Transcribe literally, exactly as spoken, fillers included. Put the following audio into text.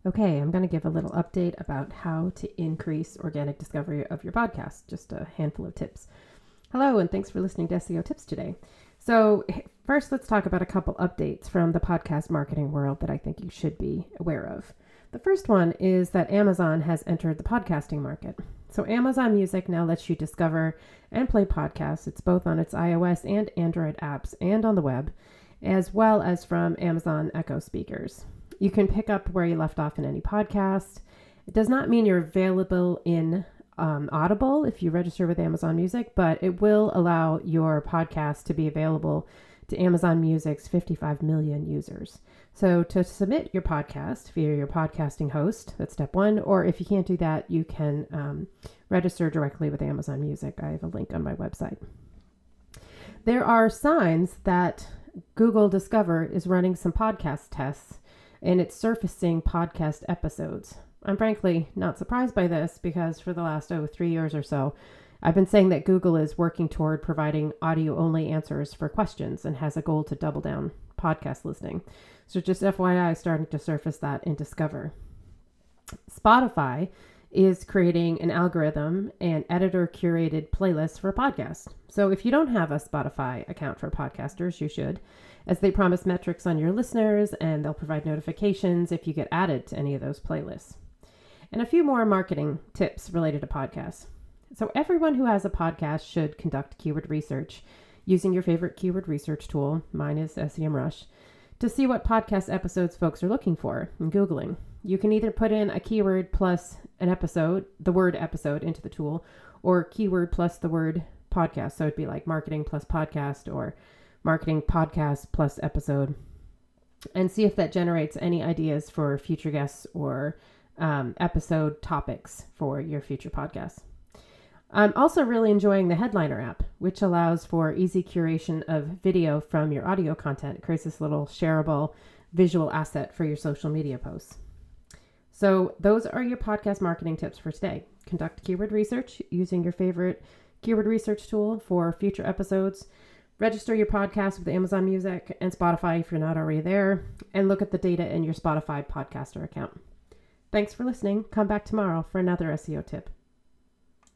Okay, I'm going to give a little update about how to increase organic discovery of your podcast. Just a handful of tips. Hello, and thanks for listening to S E O Tips today. So first, let's talk about a couple updates from the podcast marketing world that I think you should be aware of. The first one is that Amazon has entered the podcasting market. So Amazon Music now lets you discover and play podcasts. It's both on its iOS and Android apps and on the web, as well as from Amazon Echo speakers. You can pick up where you left off in any podcast. It does not mean you're available in um, Audible if you register with Amazon Music, but it will allow your podcast to be available to Amazon Music's fifty-five million users. So to submit your podcast via your podcasting host, that's step one. Or if you can't do that, you can um, register directly with Amazon Music. I have a link on my website. There are signs that Google Discover is running some podcast tests and it's surfacing podcast episodes. I'm frankly not surprised by this because for the last, oh, three years or so, I've been saying that Google is working toward providing audio-only answers for questions and has a goal to double down podcast listening. So just F Y I, starting to surface that in Discover. Spotify is creating an algorithm and editor-curated playlists for podcasts. So if you don't have a Spotify account for podcasters, you should, as they promise metrics on your listeners and they'll provide notifications if you get added to any of those playlists. And a few more marketing tips related to podcasts. So everyone who has a podcast should conduct keyword research using your favorite keyword research tool, mine is SEMrush, to see what podcast episodes folks are looking for in Googling. You can either put in a keyword plus an episode, the word episode into the tool, or keyword plus the word podcast. So it'd be like marketing plus podcast or marketing podcast plus episode, and see if that generates any ideas for future guests or um, episode topics for your future podcasts. I'm also really enjoying the Headliner app, which allows for easy curation of video from your audio content. It creates this little shareable visual asset for your social media posts. So those are your podcast marketing tips for today. Conduct keyword research using your favorite keyword research tool for future episodes. Register your podcast with Amazon Music and Spotify if you're not already there, and look at the data in your Spotify podcaster account. Thanks for listening. Come back tomorrow for another S E O tip.